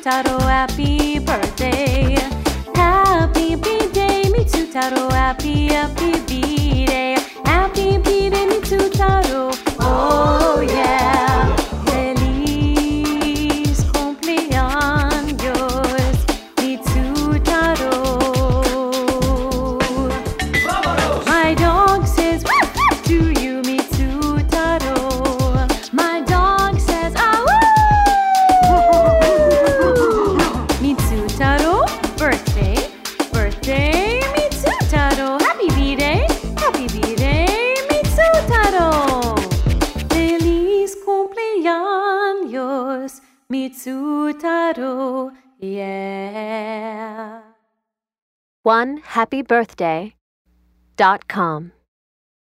Mitsutaro, happy birthday. Happy birthday, Mitsutaro, happy birthday. Happy birthday, Mitsutaro. Oh yeah. Feliz cumpleaños, Mitsutaro. My dog says to you, Mitsutaro. My dog says Mitsutaro, birthday, birthday, Mitsutaro. Happy birthday, Mitsutaro. Feliz cumpleaños, Mitsutaro, yeah. OneHappyBirthday.com